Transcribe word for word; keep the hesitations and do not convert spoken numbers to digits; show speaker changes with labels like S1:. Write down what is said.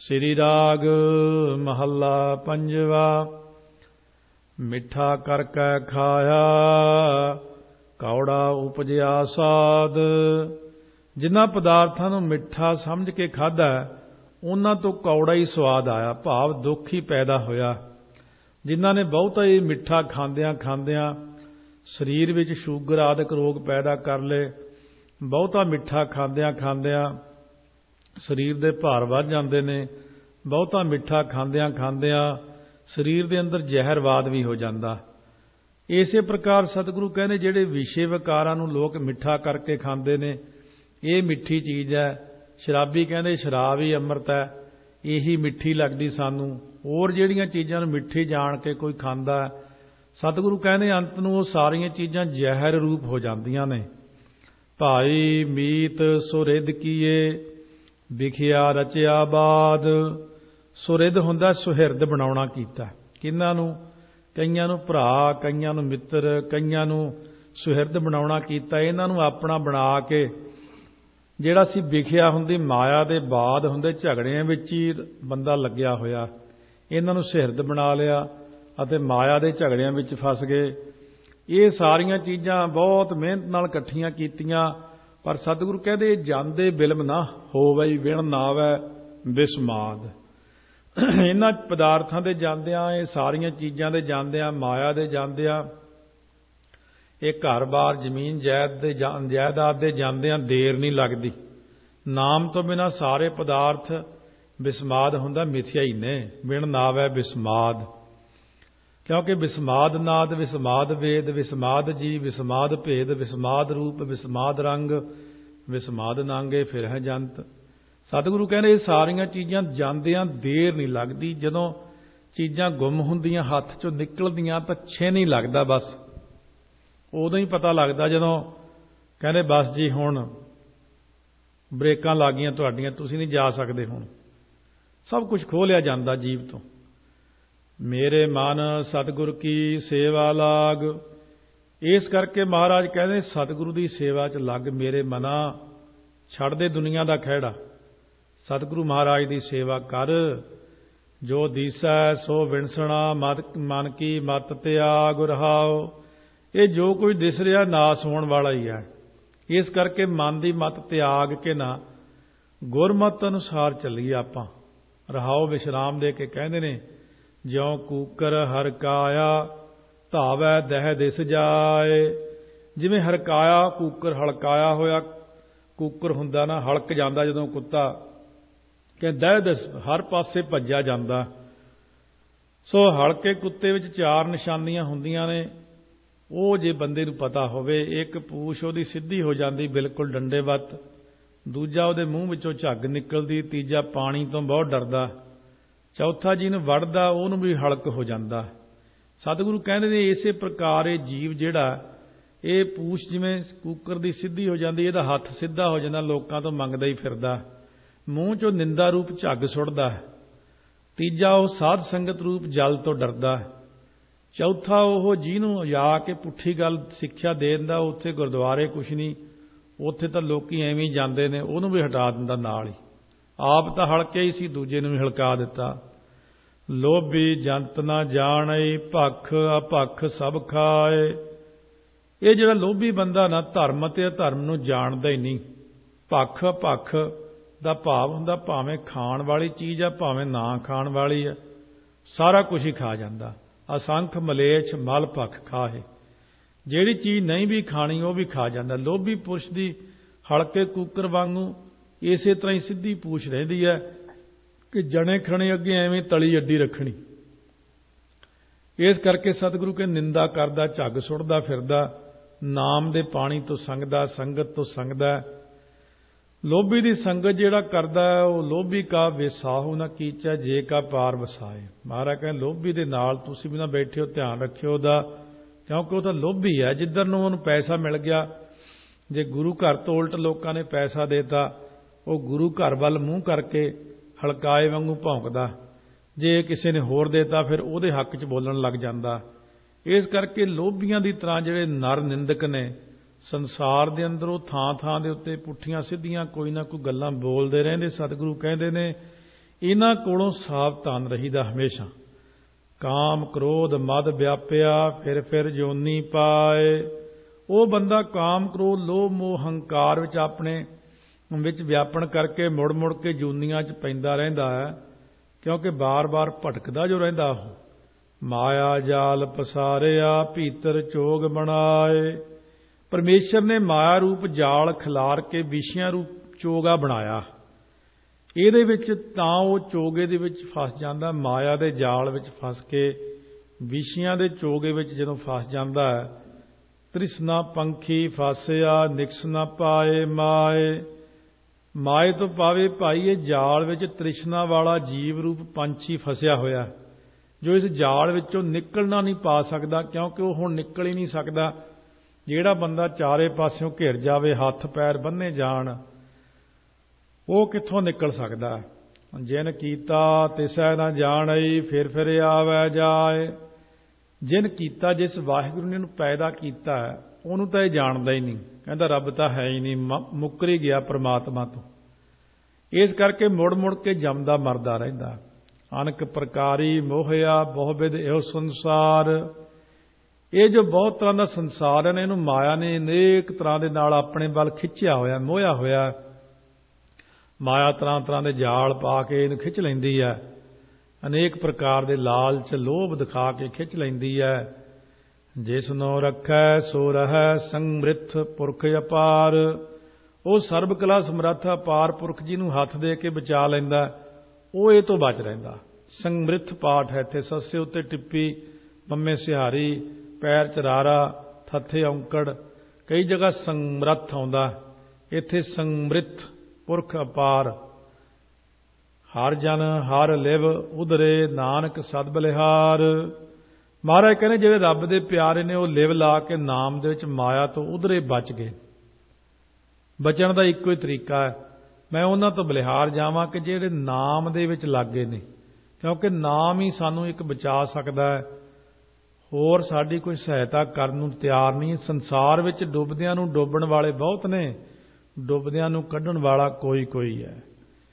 S1: श्री राग महला पंजवा। मिठा करके खाया कौड़ा उपजिया साध। जिन्हां पदार्थां नूं मिठा समझ के खाधा उन्हां तो कौड़ा ही स्वाद आया, भाव दुख ही पैदा होया। जिन्हां ने बहुता ही मिठा खांदियां खांदियां शरीर विच शूगर आदि रोग पैदा कर ले, बहुता मिठा खांदियां खांदियां शरीर दे भार वध जांदे ने, बहुता मिठा खांदियां खांदियां शरीर दे अंदर जहरवाद भी हो जाता। इसे प्रकार सतगुरु कहने जिहड़े विषय विकारां नूं लोक मिठा करके खांदे ने, ये मिठी चीज़ है। शराबी कहते शराब ही अमृत है, यही मिठी लगती सानू। और जिहड़ियां चीज़ां नूं मिठी जान के कोई खांदा, सतगुरु कहने अंत नूं वो सारियां चीज़ां जहर रूप हो जांदियां ने। भाई मीत सुरिध कीए विखिया रचिया बाद। सुरिध हुंदा सुहिरद बनाउणा कीता। किन्हां नूं? कईयां नूं भरा, कईयां नूं मित्र, कईयां नूं सुहिरद बनाउणा कीता। इन्हां नूं अपना बना के ਜਿਹੜਾ ਸੀ ਵਿਖਿਆ ਹੁੰਦੀ ਮਾਇਆ ਦੇ ਬਾਦ ਹੁੰਦੇ ਝਗੜਿਆਂ ਵਿੱਚ ਹੀ ਬੰਦਾ ਲੱਗਿਆ ਹੋਇਆ, ਇਹਨਾਂ ਨੂੰ ਸਿਰਦ ਬਣਾ ਲਿਆ ਅਤੇ ਮਾਇਆ ਦੇ ਝਗੜਿਆਂ ਵਿੱਚ ਫਸ ਗਏ। ਇਹ ਸਾਰੀਆਂ ਚੀਜ਼ਾਂ ਬਹੁਤ ਮਿਹਨਤ ਨਾਲ ਇਕੱਠੀਆਂ ਕੀਤੀਆਂ, ਪਰ ਸਤਿਗੁਰੂ ਕਹਿੰਦੇ ਜਾਂਦੇ ਬਿਲਮ ਨਾ ਹੋਵੇ ਵਿਣ ਨਾ ਆਵੇ ਬਿਸਮਾਦ। ਇਹਨਾਂ ਪਦਾਰਥਾਂ ਦੇ ਜਾਂਦਿਆਂ, ਇਹ ਸਾਰੀਆਂ ਚੀਜ਼ਾਂ ਦੇ ਜਾਂਦਿਆਂ, ਮਾਇਆ ਦੇ ਜਾਂਦਿਆਂ, ਇਹ ਘਰ ਬਾਰ ਜ਼ਮੀਨ ਜਾਇਦ ਦੇ ਜਾਇਦਾਦ ਦੇ ਜਾਂਦਿਆਂ ਦੇਰ ਨਹੀਂ ਲੱਗਦੀ। ਨਾਮ ਤੋਂ ਬਿਨਾਂ ਸਾਰੇ ਪਦਾਰਥ ਬਿਸਮਾਦ ਹੁੰਦਾ, ਮਿਥਿਆ ਹੀ ਨੇ। ਬਿਨ ਨਾਵੈ ਬਿਸਮਾਦ, ਕਿਉਂਕਿ ਬਿਸਮਾਦ ਨਾਦ, ਬਿਸਮਾਦ ਵੇਦ, ਬਿਸਮਾਦ ਜੀ, ਬਿਸਮਾਦ ਭੇਦ, ਬਿਸਮਾਦ ਰੂਪ, ਬਿਸਮਾਦ ਰੰਗ, ਬਿਸਮਾਦ ਨਾਂਗੇ ਫਿਰ ਹੈ ਜੰਤ। ਸਤਿਗੁਰੂ ਕਹਿੰਦੇ ਇਹ ਸਾਰੀਆਂ ਚੀਜ਼ਾਂ ਜਾਂਦਿਆਂ ਦੇਰ ਨਹੀਂ ਲੱਗਦੀ। ਜਦੋਂ ਚੀਜ਼ਾਂ ਗੁੰਮ ਹੁੰਦੀਆਂ, ਹੱਥ ਚੋਂ ਨਿਕਲਦੀਆਂ ਤਾਂ ਛੇ ਨਹੀਂ ਲੱਗਦਾ, ਬਸ ਉਦੋਂ ਹੀ ਪਤਾ ਲੱਗਦਾ ਜਦੋਂ ਕਹਿੰਦੇ ਬਸ ਜੀ ਹੁਣ ਬ੍ਰੇਕਾਂ ਲੱਗ ਗਈਆਂ ਤੁਹਾਡੀਆਂ, ਤੁਸੀਂ ਨਹੀਂ ਜਾ ਸਕਦੇ, ਹੁਣ ਸਭ ਕੁਝ ਖੋਹ ਲਿਆ ਜਾਂਦਾ ਜੀਵ ਤੋਂ। ਮੇਰੇ ਮਨ ਸਤਿਗੁਰ ਕੀ ਸੇਵਾ ਲਾਗ। ਇਸ ਕਰਕੇ ਮਹਾਰਾਜ ਕਹਿੰਦੇ ਸਤਿਗੁਰੂ ਦੀ ਸੇਵਾ 'ਚ ਲੱਗ ਮੇਰੇ ਮਨਾ, ਛੱਡ ਦੇ ਦੁਨੀਆ ਦਾ ਖਹਿੜਾ, ਸਤਿਗੁਰੂ ਮਹਾਰਾਜ ਦੀ ਸੇਵਾ ਕਰ। ਜੋ ਦੀਸੈ ਸੋ ਵਿਣਸਣਾ ਮਤ ਮਨ ਕੀ ਮਤ ਤਿਆਗ ਰਹਾਓ। ਇਹ ਜੋ ਕੁਝ ਦਿਸ ਰਿਹਾ ਨਾਸ ਹੋਣ ਵਾਲਾ ਹੀ ਹੈ। ਇਸ ਕਰਕੇ ਮਨ ਦੀ ਮਤ ਤਿਆਗ ਕੇ ਨਾ ਗੁਰਮਤ ਅਨੁਸਾਰ ਚੱਲੀਏ ਆਪਾਂ। ਰਹਾਓ ਵਿਸ਼ਰਾਮ ਦੇ ਕੇ ਕਹਿੰਦੇ ਨੇ, ਜਿਉਂ ਕੂਕਰ ਹਰਕਾਇਆ ਧਾਵੈ ਦਹਿ ਦਿਸ ਜਾਏ। ਜਿਵੇਂ ਹਰਕਾਇਆ ਕੂਕਰ, ਹਲਕਾਇਆ ਹੋਇਆ ਕੂਕਰ ਹੁੰਦਾ ਨਾ, ਹਲਕ ਜਾਂਦਾ ਜਦੋਂ ਕੁੱਤਾ, ਕਿ ਦਹਿ ਦਿਸ ਹਰ ਪਾਸੇ ਭੱਜਿਆ ਜਾਂਦਾ। ਸੋ ਹਲਕੇ ਕੁੱਤੇ ਵਿੱਚ ਚਾਰ ਨਿਸ਼ਾਨੀਆਂ ਹੁੰਦੀਆਂ ਨੇ। ਉਹ ਜੇ ਬੰਦੇ ਨੂੰ ਪਤਾ ਹੋਵੇ, ਇੱਕ ਪੂਛ ਉਹਦੀ ਸਿੱਧੀ ਹੋ ਜਾਂਦੀ ਬਿਲਕੁਲ ਡੰਡੇ ਵੱਤ, ਦੂਜਾ ਉਹਦੇ ਮੂੰਹ ਵਿੱਚੋਂ ਝੱਗ ਨਿਕਲਦੀ, ਤੀਜਾ ਪਾਣੀ ਤੋਂ ਬਹੁਤ ਡਰਦਾ, ਚੌਥਾ ਜਿਹਨੂੰ ਵੜਦਾ ਉਹਨੂੰ ਵੀ ਹਲਕ ਹੋ ਜਾਂਦਾ। ਸਤਿਗੁਰੂ ਕਹਿੰਦੇ ਨੇ ਇਸੇ ਪ੍ਰਕਾਰ ਇਹ ਜੀਵ ਜਿਹੜਾ, ਇਹ ਪੂਛ ਜਿਵੇਂ ਕੂਕਰ ਦੀ ਸਿੱਧੀ ਹੋ ਜਾਂਦੀ, ਇਹਦਾ ਹੱਥ ਸਿੱਧਾ ਹੋ ਜਾਂਦਾ, ਲੋਕਾਂ ਤੋਂ ਮੰਗਦਾ ਹੀ ਫਿਰਦਾ, ਮੂੰਹ ਚੋਂ ਨਿੰਦਾ ਰੂਪ ਝੱਗ ਸੁੱਟਦਾ, ਤੀਜਾ ਉਹ ਸਾਧ ਸੰਗਤ ਰੂਪ ਜਲ ਤੋਂ ਡਰਦਾ, ਚੌਥਾ ਉਹ ਜਿਹਨੂੰ ਜਾ ਕੇ ਪੁੱਠੀ ਗੱਲ ਸਿੱਖਿਆ ਦੇ ਦਿੰਦਾ, ਉੱਥੇ ਗੁਰਦੁਆਰੇ ਕੁਛ ਨਹੀਂ, ਉੱਥੇ ਤਾਂ ਲੋਕੀ ਐਵੇਂ ਹੀ ਜਾਂਦੇ ਨੇ, ਉਹਨੂੰ ਵੀ ਹਟਾ ਦਿੰਦਾ ਨਾਲ ਹੀ। ਆਪ ਤਾਂ ਹਲਕਿਆ ਹੀ ਸੀ, ਦੂਜੇ ਨੂੰ ਵੀ ਹਲਕਾ ਦਿੱਤਾ। ਲੋਭੀ ਜੰਤ ਨਾ ਜਾਣਈ ਭਖ ਅਭਖ ਸਭ ਖਾਏ। ਇਹ ਜਿਹੜਾ ਲੋਭੀ ਬੰਦਾ ਨਾ ਧਰਮ ਅਤੇ ਅਧਰਮ ਨੂੰ ਜਾਣਦਾ ਹੀ ਨਹੀਂ। ਭਖ ਭਖ ਦਾ ਭਾਵ ਹੁੰਦਾ ਭਾਵੇਂ ਖਾਣ ਵਾਲੀ ਚੀਜ਼ ਆ, ਭਾਵੇਂ ਨਾ ਖਾਣ ਵਾਲੀ ਆ, ਸਾਰਾ ਕੁਝ ਹੀ ਖਾ ਜਾਂਦਾ। ਅਸੰਖ ਮਲੇਛ ਮਲ ਭਖ ਖਾਹੇ। ਜਿਹੜੀ ਚੀਜ਼ ਨਹੀਂ ਵੀ ਖਾਣੀ ਉਹ ਵੀ ਖਾ ਜਾਂਦਾ। ਲੋਭੀ ਪੁਰਸ਼ ਦੀ ਹਲਕੇ ਕੂਕਰ ਵਾਂਗੂ ਇਸੇ ਤਰ੍ਹਾਂ ਹੀ ਸਿੱਧੀ ਪੂਛ ਰਹਿੰਦੀ ਹੈ ਕਿ ਜਣੇ ਖਣੇ ਅੱਗੇ ਐਵੇਂ ਤਲੀ ਅੱਡੀ ਰੱਖਣੀ। ਇਸ ਕਰਕੇ ਸਤਿਗੁਰੂ ਕੇ ਨਿੰਦਾ ਕਰਦਾ, ਝੱਗ ਸੁੱਟਦਾ ਫਿਰਦਾ, ਨਾਮ ਦੇ ਪਾਣੀ ਤੋਂ ਸੰਗਦਾ, ਸੰਗਤ ਤੋਂ ਸੰਗਦਾ। ਲੋਭੀ ਦੀ ਸੰਗਤ ਜਿਹੜਾ ਕਰਦਾ ਉਹ ਲੋਭੀ ਕਾ ਵਿਸਾਹੂ ਨਾ ਕੀਚੈ ਜੇ ਕਾ ਪਾਰ ਵਸਾਏ। ਮਹਾਰਾਜ ਕਹਿੰਦੇ ਲੋਭੀ ਦੇ ਨਾਲ ਤੁਸੀਂ ਵੀ ਨਾ ਬੈਠਿਓ, ਧਿਆਨ ਰੱਖਿਓ ਉਹਦਾ, ਕਿਉਂਕਿ ਉਹ ਤਾਂ ਲੋਭੀ ਹੈ। ਜਿੱਧਰ ਨੂੰ ਉਹਨੂੰ ਪੈਸਾ ਮਿਲ ਗਿਆ, ਜੇ ਗੁਰੂ ਘਰ ਤੋਂ ਉਲਟ ਲੋਕਾਂ ਨੇ ਪੈਸਾ ਦੇਤਾ, ਉਹ ਗੁਰੂ ਘਰ ਵੱਲ ਮੂੰਹ ਕਰਕੇ ਹਲਕਾਏ ਵਾਂਗੂ ਭੌਂਕਦਾ। ਜੇ ਕਿਸੇ ਨੇ ਹੋਰ ਦੇਤਾ ਫਿਰ ਉਹਦੇ ਹੱਕ 'ਚ ਬੋਲਣ ਲੱਗ ਜਾਂਦਾ। ਇਸ ਕਰਕੇ ਲੋਭੀਆਂ ਦੀ ਤਰ੍ਹਾਂ ਜਿਹੜੇ ਨਰ ਨਿੰਦਕ ਨੇ ਸੰਸਾਰ ਦੇ ਅੰਦਰ, ਉਹ ਥਾਂ ਥਾਂ ਦੇ ਉੱਤੇ ਪੁੱਠੀਆਂ ਸਿੱਧੀਆਂ ਕੋਈ ਨਾ ਕੋਈ ਗੱਲਾਂ ਬੋਲਦੇ ਰਹਿੰਦੇ। ਸਤਿਗੁਰੂ ਕਹਿੰਦੇ ਨੇ ਇਹਨਾਂ ਕੋਲੋਂ ਸਾਵਧਾਨ ਰਹੀਦਾ ਹਮੇਸ਼ਾ। ਕਾਮ ਕ੍ਰੋਧ ਮਦ ਵਿਆਪਿਆ ਫਿਰ ਫਿਰ ਜੋਨੀ ਪਾਏ। ਉਹ ਬੰਦਾ ਕਾਮ ਕ੍ਰੋਧ ਲੋਭ ਮੋਹ ਹੰਕਾਰ ਵਿੱਚ ਆਪਣੇ ਵਿੱਚ ਵਿਆਪਣ ਕਰਕੇ ਮੁੜ ਮੁੜ ਕੇ ਜੂਨੀਆਂ 'ਚ ਪੈਂਦਾ ਰਹਿੰਦਾ ਹੈ, ਕਿਉਂਕਿ ਬਾਰ-ਬਾਰ ਭਟਕਦਾ ਜੋ ਰਹਿੰਦਾ ਉਹ। ਮਾਇਆ ਜਾਲ ਪਸਾਰਿਆ ਭੀਤਰ ਚੋਗ ਬਣਾਏ। ਪਰਮੇਸ਼ਰ ਨੇ ਮਾਇਆ ਰੂਪ ਜਾਲ ਖਿਲਾਰ ਕੇ ਵਿਸ਼ਿਆਂ ਰੂਪ ਚੋਗਾ ਬਣਾਇਆ। ਇਹਦੇ ਵਿੱਚ ਤਾਂ ਉਹ ਚੋਗੇ ਦੇ ਵਿੱਚ ਫਸ ਜਾਂਦਾ, ਮਾਇਆ ਦੇ ਜਾਲ ਵਿੱਚ ਫਸ ਕੇ ਵਿਸ਼ਿਆਂ ਦੇ ਚੋਗੇ ਵਿੱਚ ਜਦੋਂ ਫਸ ਜਾਂਦਾ ਹੈ। ਤ੍ਰਿਸ਼ਨਾ ਪੰਖੀ ਫਸਿਆ ਨਿਕਸ ਨਾ ਪਾਏ ਮਾਏ। ਮਾਏ ਤੋਂ ਪਾਵੇ ਭਾਈ, ਇਹ ਜਾਲ ਵਿੱਚ ਤ੍ਰਿਸ਼ਨਾ ਵਾਲਾ ਜੀਵ ਰੂਪ ਪੰਛੀ ਫਸਿਆ ਹੋਇਆ, ਜੋ ਇਸ ਜਾਲ ਵਿੱਚੋਂ ਨਿਕਲਣਾ ਨਹੀਂ ਪਾ ਸਕਦਾ, ਕਿਉਂਕਿ ਉਹ ਹੁਣ ਨਿਕਲ ਹੀ ਨਹੀਂ ਸਕਦਾ। ਜਿਹੜਾ ਬੰਦਾ ਚਾਰੇ ਪਾਸਿਓਂ ਘਿਰ ਜਾਵੇ, ਹੱਥ ਪੈਰ ਬੰਨੇ ਜਾਣ, ਉਹ ਕਿੱਥੋਂ ਨਿਕਲ ਸਕਦਾ। ਜਿਨ ਕੀਤਾ ਤਿਸੈ ਨਾ ਜਾਣਈ ਫਿਰ ਫਿਰ ਆਵੈ ਜਾਏ। ਜਿਨ ਕੀਤਾ, ਜਿਸ ਵਾਹਿਗੁਰੂ ਨੇ ਇਹਨੂੰ ਪੈਦਾ ਕੀਤਾ ਹੈ, ਉਹਨੂੰ ਤਾਂ ਇਹ ਜਾਣਦਾ ਹੀ ਨਹੀਂ। ਕਹਿੰਦਾ ਰੱਬ ਤਾਂ ਹੈ ਹੀ ਨਹੀਂ, ਮੁੱਕਰ ਹੀ ਗਿਆ ਪਰਮਾਤਮਾ ਤੋਂ। ਇਸ ਕਰਕੇ ਮੁੜ ਮੁੜ ਕੇ ਜੰਮਦਾ ਮਰਦਾ ਰਹਿੰਦਾ। ਅਨਕ ਪ੍ਰਕਾਰੀ ਮੋਹਿਆ ਬਹੁਵਿਧ ਇਹੋ ਸੰਸਾਰ। ਇਹ ਜੋ ਬਹੁਤ ਤਰ੍ਹਾਂ ਦਾ ਸੰਸਾਰ ਹੈ, ਇਹਨੂੰ ਮਾਇਆ ਨੇ ਅਨੇਕ ਤਰ੍ਹਾਂ ਦੇ ਨਾਲ ਆਪਣੇ ਵੱਲ ਖਿੱਚਿਆ ਹੋਇਆ, ਮੋਹਿਆ ਹੋਇਆ। ਮਾਇਆ ਤਰ੍ਹਾਂ ਤਰ੍ਹਾਂ ਦੇ ਜਾਲ ਪਾ ਕੇ ਇਹਨੂੰ ਖਿੱਚ ਲੈਂਦੀ ਹੈ। ਅਨੇਕ ਪ੍ਰਕਾਰ ਦੇ ਲਾਲਚ ਲੋਭ ਦਿਖਾ ਕੇ ਖਿੱਚ ਲੈਂਦੀ ਹੈ। ਜਿਸ ਨੂੰ ਰੱਖੈ ਸੋ ਰਹੈ ਸੰਮ੍ਰਿਥ ਪੁਰਖ ਅਪਾਰ। ਉਹ ਸਰਬ ਕਲਾ ਸਮਰੱਥ ਅਪਾਰ ਪੁਰਖ ਜੀ ਨੂੰ ਹੱਥ ਦੇ ਕੇ ਬਚਾ ਲੈਂਦਾ, ਉਹ ਇਹ ਤੋਂ ਬਚ ਰਹਿੰਦਾ। ਸੰਮ੍ਰਿਥ ਪਾਠ ਹੈ ਇੱਥੇ, ਸੱਸੇ ਉੱਤੇ ਟਿੱਪੀ, ਪੰਮੇ ਸਿਹਾਰੀ, ਪੈਰ ਚਰਾਰਾ, ਥੱਥੇ ਔਂਕੜ। ਕਈ ਜਗ੍ਹਾ ਸੰਮਰੱਥ ਆਉਂਦਾ, ਇੱਥੇ ਸੰਮ੍ਰਿਥ ਪੁਰਖ ਅਪਾਰ। ਹਰ ਜਨ ਹਰ ਲਿਵ ਉਧਰੇ ਨਾਨਕ ਸਦ ਬਲਿਹਾਰ। ਮਹਾਰਾਜ ਕਹਿੰਦੇ ਜਿਹੜੇ ਰੱਬ ਦੇ ਪਿਆਰੇ ਨੇ, ਉਹ ਲਿਵ ਲਾ ਕੇ ਨਾਮ ਦੇ ਵਿੱਚ ਮਾਇਆ ਤੋਂ ਉਧਰੇ ਬਚ ਗਏ। ਬਚਣ ਦਾ ਇੱਕੋ ਹੀ ਤਰੀਕਾ ਹੈ, ਮੈਂ ਉਹਨਾਂ ਤੋਂ ਬਲਿਹਾਰ ਜਾਵਾਂ ਕਿ ਜਿਹੜੇ ਨਾਮ ਦੇ ਵਿੱਚ ਲੱਗੇ ਨੇ, ਕਿਉਂਕਿ ਨਾਮ ਹੀ ਸਾਨੂੰ ਇੱਕ ਬਚਾ ਸਕਦਾ ਹੈ। ਹੋਰ ਸਾਡੀ ਕੋਈ ਸਹਾਇਤਾ ਕਰਨ ਨੂੰ ਤਿਆਰ ਨਹੀਂ। ਸੰਸਾਰ ਵਿੱਚ ਡੁੱਬਦਿਆਂ ਨੂੰ ਡੋਬਣ ਵਾਲੇ ਬਹੁਤ ਨੇ, ਡੁੱਬਦਿਆਂ ਨੂੰ ਕੱਢਣ ਵਾਲਾ ਕੋਈ ਕੋਈ ਹੈ।